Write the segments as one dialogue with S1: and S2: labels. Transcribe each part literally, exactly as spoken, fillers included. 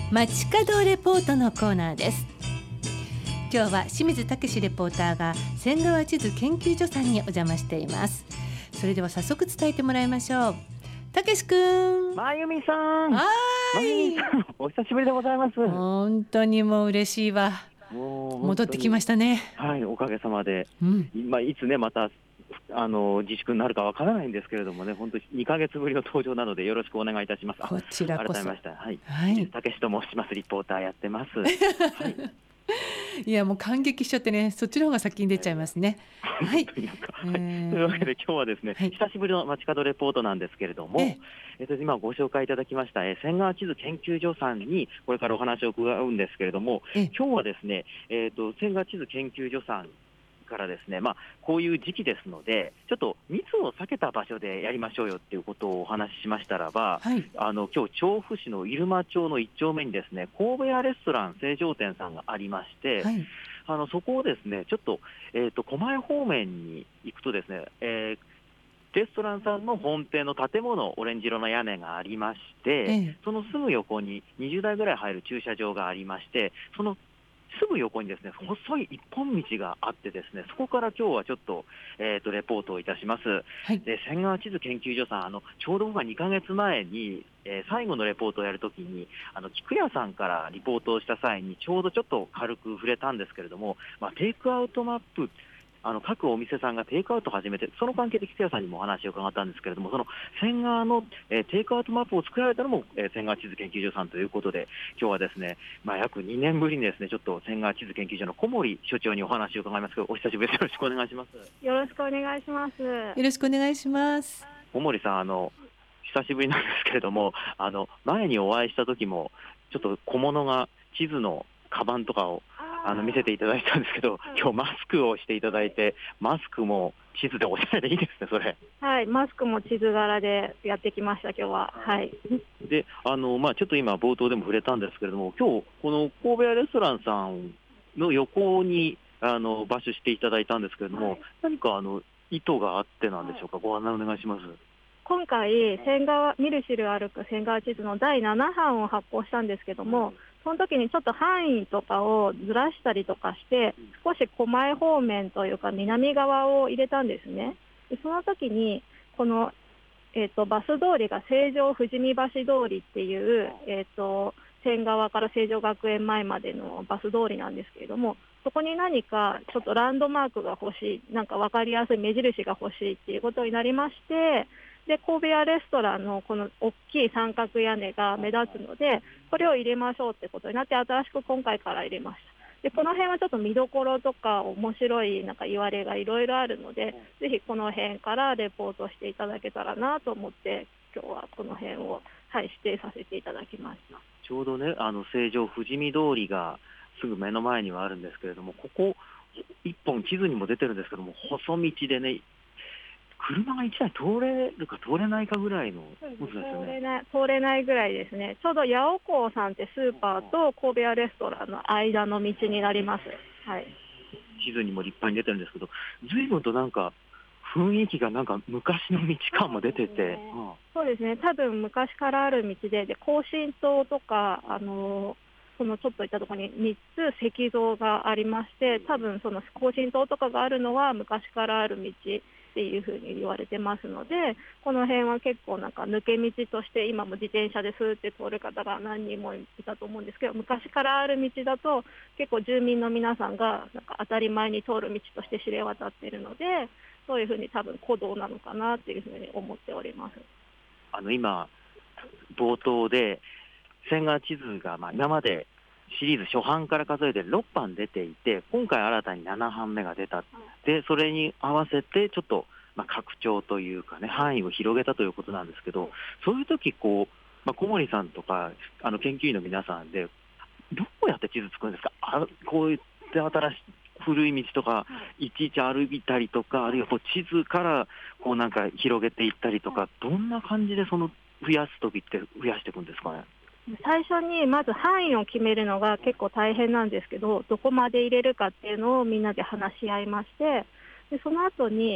S1: 街角レポートのコーナーです。今日は清水武レポーターが仙川地図研究所さんにお邪魔しています。それでは早速伝えてもらいましょう。武くん、
S2: まゆみさん、
S1: は
S2: まゆ
S1: ーい、
S2: みさん、お久しぶりでございます。
S1: 本当にもう嬉しいわ。
S2: もう
S1: 戻ってきましたね。
S2: はい、おかげさまで、
S1: うん、
S2: まあ、いつねまたあの自粛になるかわからないんですけれどもね、本当ににかげつぶりの登場なのでよろしくお願いいたします。
S1: こちらこそ。
S2: 改めました、はい、
S1: はい、
S2: たけしと申します。リポーターやってます。はい
S1: いやもう感激しちゃってね、そっちの方が先に出ちゃいますね。はい、
S2: というか、
S1: え
S2: はい、
S1: ー、
S2: というわけで今日はですね、
S1: はい、
S2: 久しぶりの街角レポートなんですけれども、
S1: え
S2: えっと、今ご紹介いただきました、えー、仙川地図研究所さんにこれからお話を伺うんですけれども、
S1: え
S2: 今日はですね、えー、と仙川地図研究所さんからですね、まあ、こういう時期ですので、ちょっと密を避けた場所でやりましょうよっていうことをお話ししましたらば、
S1: はい、
S2: あの今日調布市の入間町の一丁目にですね、神戸屋レストラン成城店さんがありまして、
S1: はい、
S2: あのそこをですねちょっと、えー、と狛江方面に行くとですね、えーレストランさんの本店の建物、オレンジ色の屋根がありまして、
S1: ええ、
S2: そのすぐ横ににじゅうだいぐらい入る駐車場がありまして、そのすぐ横にですね細い一本道があってですね、そこから今日はちょっと、えー、とレポートをいたします。
S1: はい、
S2: で仙川地図研究所さん、あのちょうど僕がにかげつまえに、えー最後のレポートをやるときにあの菊屋さんからリポートをした際にちょうどちょっと軽く触れたんですけれども、まあ、テイクアウトマップ、あの各お店さんがテイクアウトを始めて、その関係で菊屋さんにもお話を伺ったんですけれども、その仙川の、えーテイクアウトマップを作られたのも、えー仙川地図研究所さんということで、今日はですね、まあ、約にねんぶりにですねちょっと仙川地図研究所の小森所長にお話を伺いますけど、お久しぶりです。よろしくお願いします。
S3: よろしくお願いします。
S1: よろしくお願いします。
S2: 小森さん、あの久しぶりなんですけれども、あの前にお会いした時もちょっと小物が地図のカバンとかをあの見せていただいたんですけど、今日マスクをしていただいて、マスクも地図でおしゃれでいいですね、それ。
S3: はい、マスクも地図柄でやってきました、今日は。はい。
S2: で、あのまあ、ちょっと今冒頭でも触れたんですけれども、今日この神戸屋レストランさんの横にあの場所していただいたんですけれども、はい、何かあの意図があってなんでしょうか、はい、ご案内お願いします。
S3: 今回仙川見る知る歩く仙川地図のだいななばんを発行したんですけども、その時にちょっと範囲とかをずらしたりとかして少し狛江方面というか南側を入れたんですね。でその時にこの、えー、とバス通りが成城富士見橋通りっていう、えー、と仙川から成城学園前までのバス通りなんですけれども、そこに何かちょっとランドマークが欲しい、なんか分かりやすい目印が欲しいっていうことになりまして、で神戸屋レストランのこの大きい三角屋根が目立つので、これを入れましょうってことになって新しく今回から入れました。でこの辺はちょっと見どころとか面白いなんか言われがいろいろあるので、ぜひこの辺からレポートしていただけたらなと思って今日はこの辺を、はい、指定させていただきました。
S2: ちょうどね、あの成城富士見通りがすぐ目の前にはあるんですけれども、ここ一本地図にも出てるんですけども、細道でね、車がいちだい通れるか通れないかぐらいのことですよね。
S3: 通れない、通れないぐらいですね。ちょうど八百幸さんってスーパーと神戸屋レストランの間の道になります。はい。
S2: 地図にも立派に出てるんですけど、随分となんか雰囲気がなんか昔の道感も出てて、そうですね、
S3: うん、そうですね、多分昔からある道で、で庚申島とかあのそのちょっと行ったところにみっつ石像がありまして、多分その庚申島とかがあるのは昔からある道っていうふうに言われてますので、この辺は結構なんか抜け道として今も自転車でスーって通る方が何人もいたと思うんですけど、昔からある道だと結構住民の皆さんがなんか当たり前に通る道として知れ渡っているので、そういうふうに多分古道なのかなっていうふうに思っております。
S2: あの今冒頭で仙川地図がまあ今までシリーズ初版から数えてろっぱん出ていて、今回新たにななばんめが出た。でそれに合わせてちょっとまあ拡張というかね、範囲を広げたということなんですけど、そういう時こう、まあ、小森さんとかあの研究員の皆さんでどうやって地図作るんですか。あこういった新しい古い道とかいちいち歩いたりとか、あるいはこう地図からこうなんか広げていったりとか、どんな感じでその増やす時って増やしていくんですかね。
S3: 最初にまず範囲を決めるのが結構大変なんですけど、どこまで入れるかっていうのをみんなで話し合いまして、でその後に、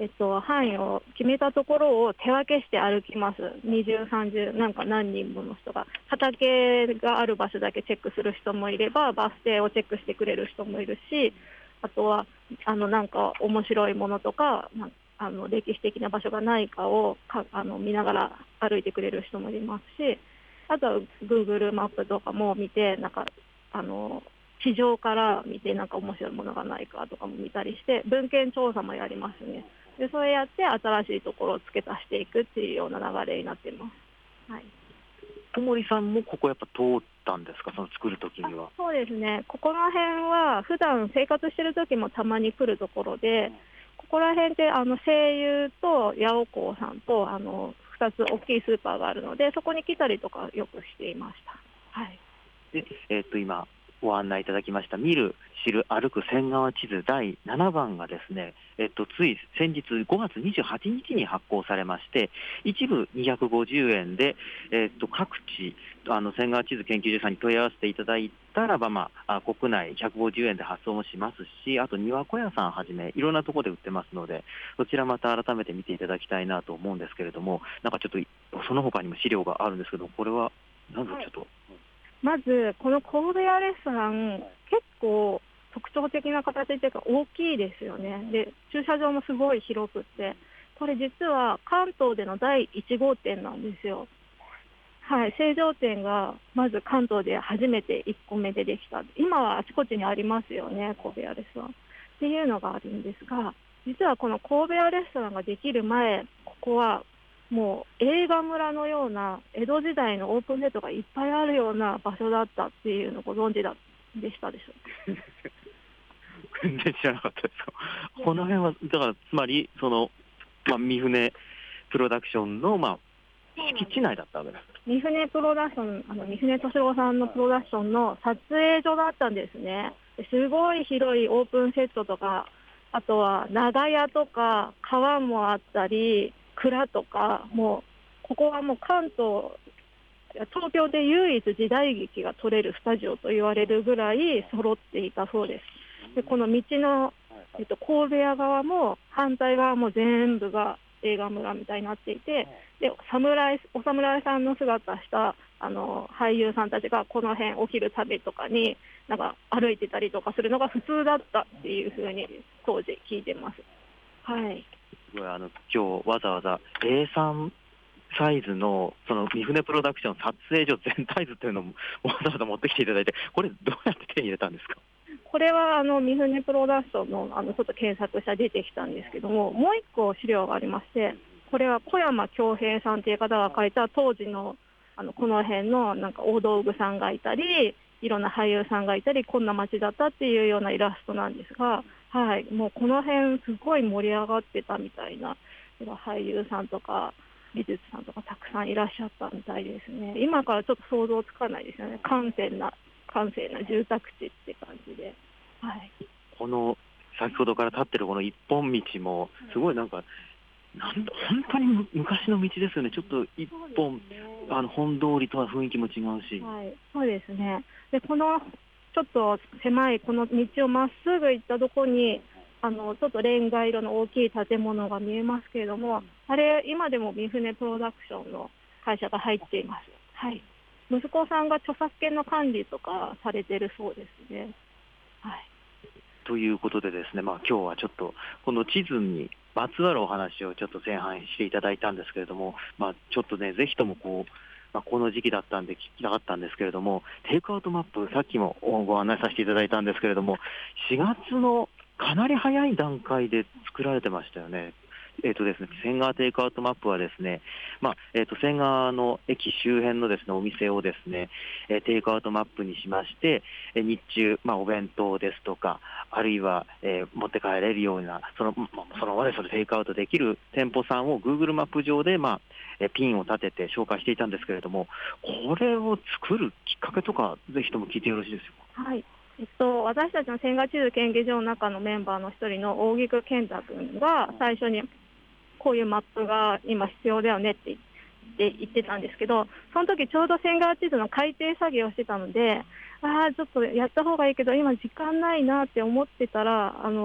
S3: えっと、範囲を決めたところを手分けして歩きます。にじゅう、さんじゅう、なんか何人もの人が。畑がある場所だけチェックする人もいれば、バス停をチェックしてくれる人もいるし、あとは、あの、なんか面白いものとか、なんあの歴史的な場所がないかをかあの見ながら歩いてくれる人もいますし、あとは Google マップとかも見て、なんかあの地上から見てなんか面白いものがないかとかも見たりして、文献調査もやりますね。でそれやって新しいところを付け足していくっていうような流れになっています。はい。
S2: 小森さんもここやっぱ通ったんですか、その作るときには。
S3: そうですね、ここら辺は普段生活してる時もたまに来るところで、ここら辺であの西友と八百光さんとあのふたつ大きいスーパーがあるので、そこに来たりとかよくしていました。はい。
S2: で、えー、と今ご案内いただきました見る知る歩く仙川地図だいななばんがですね、えっと、つい先日ごがつにじゅうはちにちに発行されまして、一部にひゃくごじゅうえんで、えっと、各地あの仙川地図研究所さんに問い合わせていただいたらば、まあ、あ国内ひゃくごじゅうえんで発送もしますし、あと庭子屋さんはじめいろんなところで売ってますので、そちらまた改めて見ていただきたいなと思うんですけれども、なんかちょっとその他にも資料があるんですけど、これはなんぞちょっと、はい、
S3: まずこの神戸屋レストラン、結構特徴的な形というか大きいですよね。で駐車場もすごい広くって、これ実は関東でのだいいち号店なんですよ。はい、成城店がまず関東で初めていっこめでできた。今はあちこちにありますよね、神戸屋レストランっていうのがあるんですが、実はこの神戸屋レストランができる前、ここはもう映画村のような江戸時代のオープンセットがいっぱいあるような場所だったっていうのをご存知だでしたでしょうか。
S2: 全然知らなかったですよ。この辺はだからつまりその、まあ、三船プロダクションの、まあ、敷地内だったわけです。
S3: 三船プロダクション、あの三船敏郎さんのプロダクションの撮影所だったんですね。すごい広いオープンセットとか、あとは長屋とか川もあったり蔵とか、もうここはもう関東、東京で唯一時代劇が撮れるスタジオと言われるぐらい揃っていたそうです。でこの道の、えっと、神戸屋側も反対側も全部が映画村みたいになっていて、で侍お侍さんの姿したあの俳優さんたちがこの辺お昼食べとかになんか歩いてたりとかするのが普通だったっていうふうに当時聞いてます。はい。
S2: すごいあの今日わざわざ エーさん サイズのその三船プロダクション撮影所全体図というのもわざわざ持ってきていただいて、これどうやって手に入れたんですか？
S3: これはあの三船プロダクションのあのちょっと検索したら出てきたんですけども、もう一個資料がありまして、これは小山恭平さんという方が書いた当時のあのこの辺のなんか大道具さんがいたり、いろんな俳優さんがいたり、こんな街だったっていうようなイラストなんですが、はい、もうこの辺すごい盛り上がってたみたいな俳優さんとか美術さんとかたくさんいらっしゃったみたいですね。今からちょっと想像つかないですよね。閑静な閑静な住宅地って感じで、はい、
S2: この先ほどから立ってるこの一本道もすごいなんか、なんだ本当に昔の道ですよね。ちょっと一本、ね、あの本通りとは雰囲気も違うし、
S3: はい、そうですね。でこのちょっと狭いこの道をまっすぐ行ったところにあのちょっとレンガ色の大きい建物が見えますけれども、あれ今でも三船プロダクションの会社が入っています。はい、息子さんが著作権の管理とかされているそうですね。はい、
S2: ということでですね、まあ、今日はちょっとこの地図にまつわるお話をちょっと前半していただいたんですけれども、まあ、ちょっとねぜひともこう、まあ、この時期だったんで聞きたかったんですけれども、テイクアウトマップさっきもご案内させていただいたんですけれども、しがつのかなり早い段階で作られてましたよね。えーとですね、仙川テイクアウトマップはですね、まあえーと仙川の駅周辺のですねお店をですね、えー、テイクアウトマップにしまして、えー、日中、まあ、お弁当ですとか、あるいは、えー、持って帰れるようなその、まあ、その場でそれテイクアウトできる店舗さんを Google マップ上で、まあえー、ピンを立てて紹介していたんですけれども、これを作るきっかけとかぜひとも聞いてよろしいですか？
S3: はい、えっと、私たちの仙川地図研究所の中のメンバーの一人の大木健太君が最初にこういうマップが今必要だよねって言って言ってたんですけど、その時ちょうど仙川地図の改訂作業をしてたので、ああちょっとやった方がいいけど今時間ないなって思ってたら、あの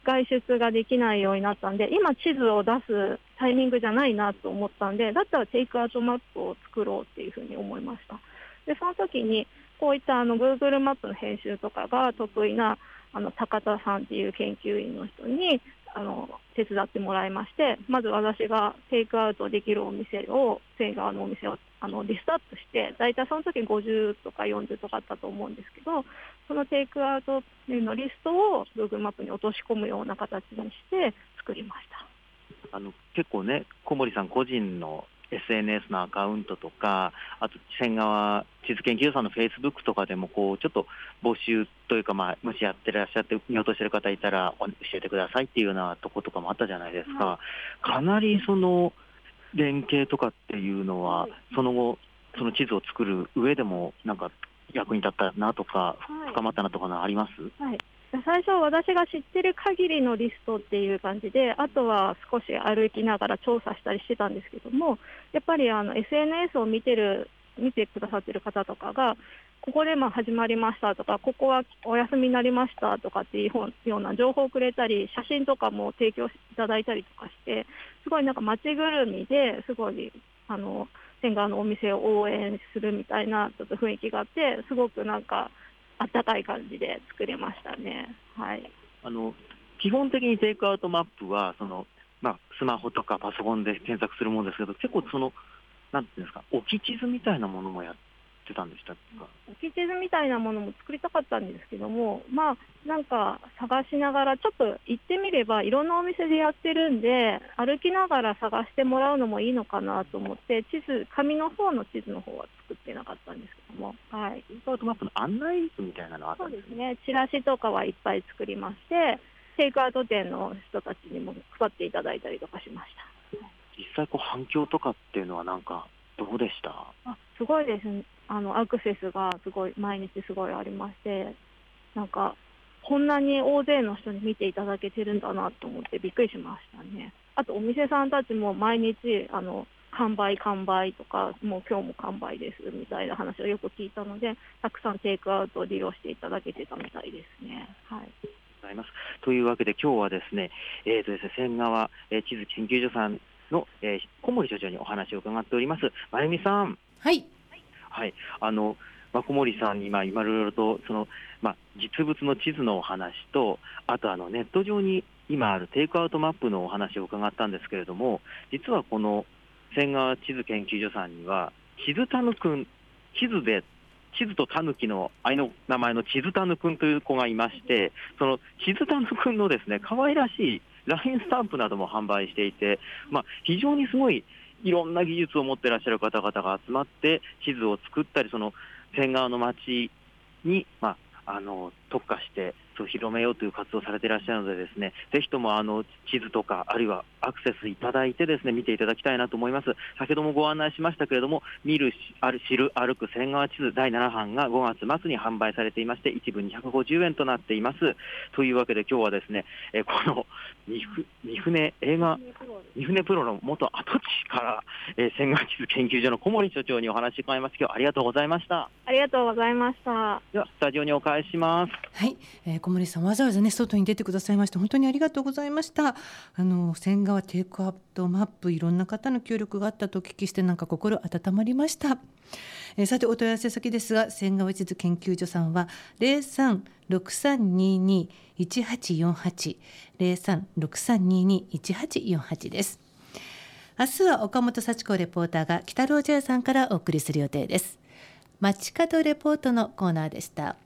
S3: 外出ができないようになったんで、今地図を出すタイミングじゃないなと思ったんで、だったらテイクアウトマップを作ろうっていうふうに思いました。でその時にこういったあの Google マップの編集とかが得意なあの高田さんっていう研究員の人にあの手伝ってもらいまして、まず私がテイクアウトできるお店を仙川のお店をあのリストアップして、だいたいその時ごじゅうとかよんじゅうとかあったと思うんですけど、そのテイクアウトのリストを Google マップに落とし込むような形にして作りました。
S2: あの結構ね、小森さん個人の エスエヌエス のアカウントとか、あと仙川地図研究所さんのフェイスブックとかでもこうちょっと募集というか、まあ、もしやってらっしゃって見落としてる方いたら教えてくださいっていうようなとことかもあったじゃないですか。かなりその連携とかっていうのはその後その地図を作る上でもなんか役に立ったなとか深まったなとかあります？
S3: はいはい、最初私が知ってる限りのリストっていう感じで、あとは少し歩きながら調査したりしてたんですけども、やっぱりあの エスエヌエス を見てる見てくださってる方とかが、ここでまあ始まりましたとか、ここはお休みになりましたとかっていうような情報をくれたり、写真とかも提供いただいたりとかして、すごいなんか街ぐるみですごいあの仙川のお店を応援するみたいなちょっと雰囲気があって、すごくなんかあったかい感じで作れましたね。はい、
S2: あの基本的にテイクアウトマップはその、まあ、スマホとかパソコンで検索するものですけど、結構そのなんていうんですか、置き地図みたいなものもやってたんでしたか？
S3: 置き地図みたいなものも作りたかったんですけども、まあなんか探しながらちょっと行ってみればいろんなお店でやってるんで、歩きながら探してもらうのもいいのかなと思って、地図紙の方の地図の方は作ってなかったんですけども、はい、
S2: テイクアウトマップの案内図みたいなのあった
S3: そ
S2: んですね。
S3: うですね、チラシとかはいっぱい作りまして、テイクアウト店の人たちにも配っていただいたりとかしました。
S2: 実際こう反響とかっていうのはなんかどうでした？
S3: あすごいですね。あのアクセスがすごい毎日すごいありまして、なんかこんなに大勢の人に見ていただけてるんだなと思ってびっくりしましたね。あとお店さんたちも毎日あの完売完売とか、もう今日も完売ですみたいな話をよく聞いたので、たくさんテイクアウトを利用していただけてたみたいですね。はい、
S2: ございます。というわけで今日はですね、えーとですね仙川、えー、地図研究所さんの、えー、小森所長にお話を伺っております。まゆみさん。
S1: はい。
S2: はい、あの、まあ、小森さんに今いろいろとその、まあ、実物の地図のお話と、あとあのネット上に今あるテイクアウトマップのお話を伺ったんですけれども、実はこの仙川地図研究所さんには地図たぬくん、地図で地図とタヌキの愛の名前の地図たぬくんという子がいまして、その地図たぬくんのですね可愛らしいラインスタンプなども販売していて、まあ、非常にすごいいろんな技術を持っていらっしゃる方々が集まって地図を作ったり、その仙川の街に、まあ、あの特化してそう広めようという活動をされていらっしゃるのでですね、ぜひともあの地図とかあるいはアクセスいただいてですね見ていただきたいなと思います。先ほどもご案内しましたけれども、見る知る歩く仙川地図だいなな版がごがつ末に販売されていまして、一部にひゃくごじゅうえんとなっています。というわけで今日はですね、えこの三船映画三船プロの元跡地から、えー、仙川地図研究所の小森所長にお話を伺います。今日はありがとうございました。
S3: ありがとうございました。
S2: ではスタジオにお返しします。
S1: はい、えー、小森さんわざわざね外に出てくださいまして本当にありがとうございました。あの仙川テイクアウトマップ、いろんな方の協力があったとお聞きしてなんか心温まりました。えー、さてお問い合わせ先ですが、仙川地図研究所さんはゼロさんろくさんににいちはちよんはち ゼロさんろくさんににいちはちよんはちです。明日は岡本幸子レポーターが北郎茶屋さんからお送りする予定です。街角レポートのコーナーでした。